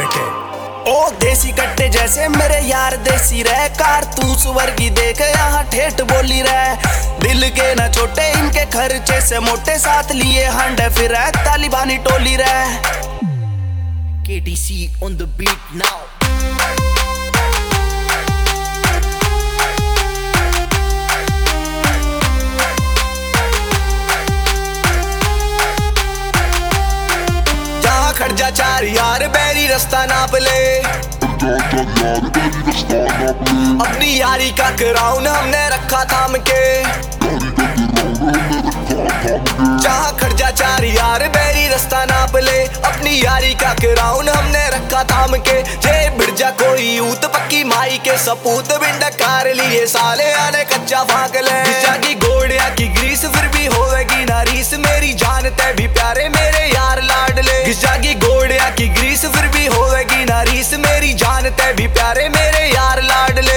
के। ओ देसी कट्टे जैसे मेरे यार देसी रह, कारतूस वर्गी देख यहाँ ठेठ बोली रह। दिल के न छोटे इनके खर्चे से मोटे, साथ लिए हंड फिर तालिबानी टोली रह। KDC on the beat now। खर्चा चार यार बैरी रास्ता नाप ले, अपनी यारी का क्राउन हमने रखा थाम के। जहाँ खर्चा चार यार बैरी रास्ता नाप ले, अपनी यारी का क्राउन हमने रखा थाम के। जे बिरजा कोई यूथ पक्की माई के सपूत, बिंड कार लिए साले आने कच्चा भाग ले। जागी घोड़िया की ग्रीस फिर भी होवेगी ना रीस, मेरी जान ते भी प्यारे मेरे यार लाडले। जागी घोड़िया की ग्रीस फिर भी होवेगी ना रीस, मेरी जान ते भी प्यारे मेरे यार लाडले।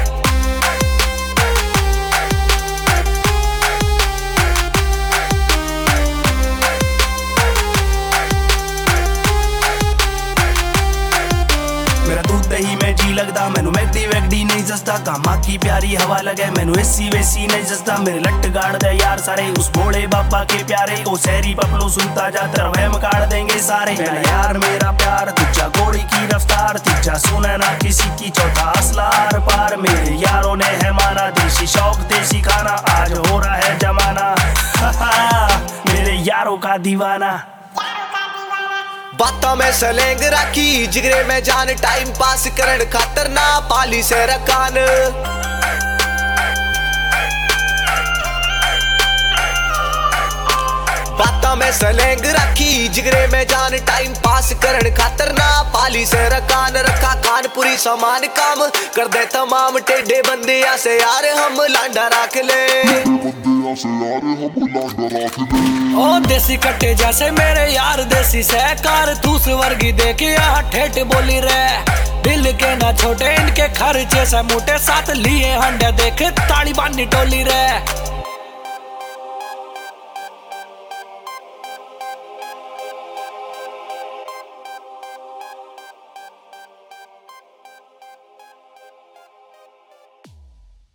मेरा दूध दही में जी लगदा, मैनू मैगडी वैगडी नहीं जसदा। कामा की प्यारी हवा लगे मैनू एसी वैसी नहीं जसदा। मेरे लट गाड़ दे यार सारे उस भोले बाबा के प्यारे, ओ शहरी पपलो सुनता जा तेरा वहम काट देंगे सारे। मेरा यार मेरा प्यार तुझा घोड़ी की रफ्तार, तुझा सुने ना किसी की चौथा असला आर पार। मेरे यारों ने है माना देसी शौक देसी खाना, आज हो रहा है जमाना मेरे यारों का दीवाना। बातों में सलेंग रखी जिगरे में जान, टाइम पास करन खातर ना पाली से रकान। बातों में सलेंग रखी जिगरे में जान, टाइम पास करन खातर ना पाली से रकान। रखा कानपुरी समान काम कर दे तमाम, टेढ़े बंदे से यार हम लांडा रख ले। ओ देसी कट्टे जैसे मेरे यार देसी से, कारतूस वर्गी देखे यहाँ ठेठ बोली रहे। दिल के ना छोटे इनके खर्चे से मोटे, साथ लिए हंडे देखे तालिबानी टोली रहे।